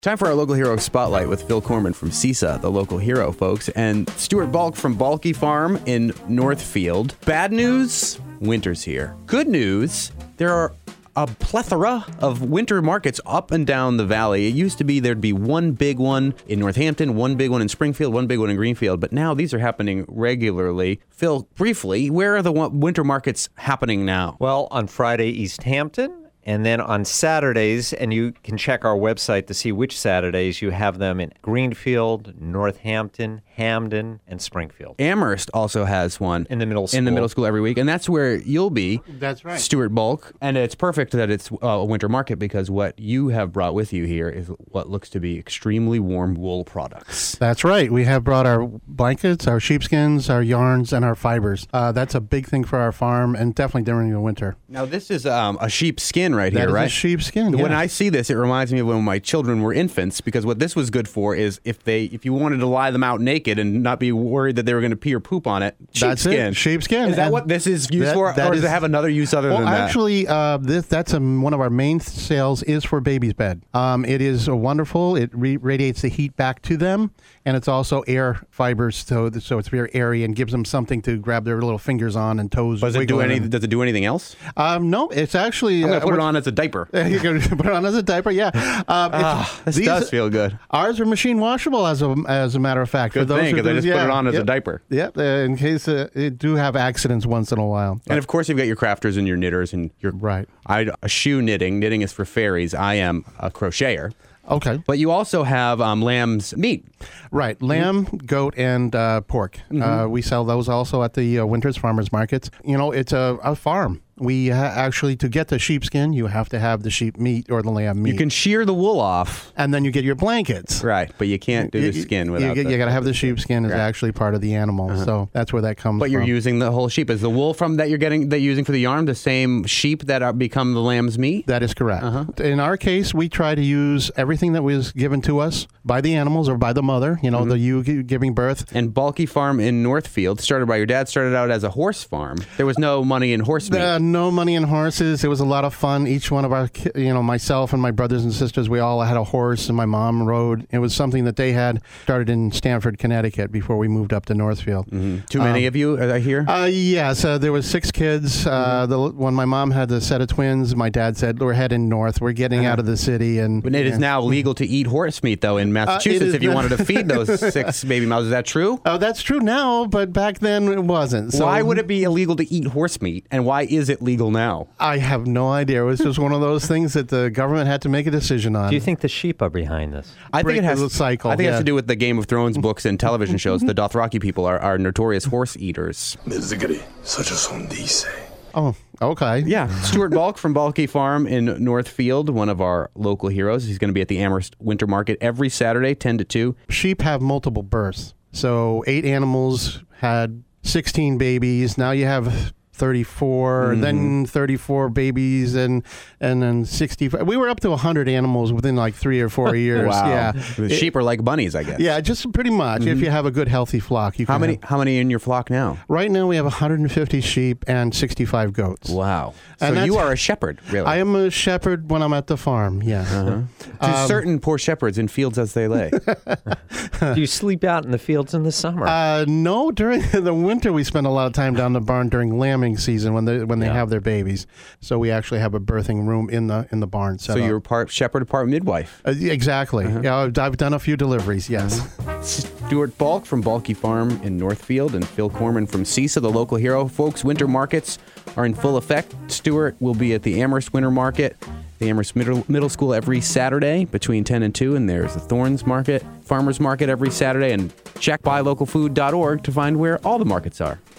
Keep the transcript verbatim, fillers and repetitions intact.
Time for our local hero spotlight with Phil Corman from CISA, the local hero, folks, and Stuart Balk from Balky Farm in Northfield. Bad news, winter's here. Good news, there are a plethora of winter markets up and down the valley. It used to be there'd be one big one in Northampton, one big one in Springfield, one big one in Greenfield, but now these are happening regularly. Phil, briefly, where are the winter markets happening now? Well, on Friday, East Hampton. And then on Saturdays, and you can check our website to see which Saturdays you have them in Greenfield, Northampton, Hamden, and Springfield. Amherst also has one. In the middle school. In the middle school every week. And that's where you'll be. That's right. Stuart Balk. And it's perfect that it's a winter market because what you have brought with you here is what looks to be extremely warm wool products. That's right. We have brought our blankets, our sheepskins, our yarns, and our fibers. Uh, that's a big thing for our farm and definitely during the winter. Now, this is um, a sheepskin right that here, is right? A sheepskin. When yes. I see this, it reminds me of when my children were infants, because what this was good for is if they, if you wanted to lie them out naked and not be worried that they were going to pee or poop on it, That's sheepskin. it. Sheepskin. Is that And what this is used that- for, that or does is- it have another use other Well, than that? actually, uh, this that's um, one of our main sales is for baby's bed. Um, it is uh, wonderful. It re- radiates the heat back to them, and it's also air fibers, so so it's very airy and gives them something to grab their little fingers on and toes. Does it do wiggling. any? Does it do anything else? Um, no, it's actually. I'm gonna uh, put it we're- on as a diaper. You can put it on as a diaper, yeah. Um, Ah, this these- does feel good. Ours are machine washable, as a as a matter of fact. Good for those thing, who because I do- just put yeah, it on as yep, a diaper. Yep, uh, in case uh, it do have accidents once in a while. And of course, you've got your crafters and your knitters and your Right. I a shoe knitting. Knitting is for fairies. I am a crocheter. Okay. But you also have um, lamb's meat. Right, lamb, goat, and uh, pork. Mm-hmm. Uh, we sell those also at the uh, Winters Farmers Markets. You know, it's a, a farm. We ha- actually, to get the sheepskin, you have to have the sheep meat or the lamb meat. You can shear the wool off. And then you get your blankets. Right, but you can't do You- the skin you, without You, the, you got to have the sheepskin is Right. actually part of the animal. So that's where that comes But from. you're using the whole sheep. Is the wool from that you're getting that you're using for the yarn the same sheep that are, become the lamb's meat? That is correct. Uh-huh. In our case, we try to use everything that was given to us by the animals or by the mother, you know, Mm-hmm. the ewe gi- giving birth. And Balky Farm in Northfield, started by your dad, started out as a horse farm. There was no money in horse meat. Uh, no money in horses. It was a lot of fun. Each one of our, ki- you know, myself and my brothers and sisters, we all had a horse, and my mom rode. It was something that they had started in Stamford, Connecticut, before we moved up to Northfield. Mm-hmm. Too many of you, as I hear? Uh, yes, uh, there was six kids. Uh, the, when my mom had the set of twins, my dad said, "We're heading north. We're getting out of the city." And But it is and- now legal to eat horse meat, though, in Massachusetts, is if you now- wanted to feed those six baby mouths. Is that true? Oh, that's true now, but back then it wasn't. So Why would it be illegal to eat horse meat, and why is it legal now? I have no idea. It was just one of those things that the government had to make a decision on. Do you think the sheep are behind this? I think Break it has the cycle, I think it yeah. has to do with the Game of Thrones books and television shows. The Dothraki people are, are notorious horse eaters. Oh, okay. Yeah, Stuart Balk from Balky Farm in Northfield, one of our local heroes. He's going to be at the Amherst Winter Market every Saturday, ten to two. Sheep have multiple births. So eight animals had sixteen babies. Now you have thirty-four, Mm-hmm. then thirty-four babies, and and then sixty-five. We were up to one hundred animals within like three or four years. Wow. Yeah. The It- sheep are like bunnies, I guess. Yeah, just pretty much. If you have a good, healthy flock. You How can many have- How many in your flock now? Right now we have one hundred fifty sheep and sixty-five goats. Wow. So And you that's- are a shepherd, really. I am a shepherd when I'm at the farm, yes. Uh-huh. To Um, certain poor shepherds in fields as they lay. Do you sleep out in the fields in the summer? Uh, no, during the winter we spend a lot of time down the barn during lambing season when they when they Yeah. have their babies. So we actually have a birthing room in the in the barn. So set up. you're part shepherd, part midwife. Uh, yeah, exactly. Uh-huh. Yeah, I've, I've done a few deliveries. Yes. Stuart Balk from Balky Farm in Northfield and Phil Corman from CISA, the local hero. Folks, winter markets are in full effect. Stuart will be at the Amherst Winter Market, the Amherst Middle, Middle School every Saturday between ten and two, and there's the Thorns Market, Farmers Market every Saturday, and check buy local food dot org to find where all the markets are.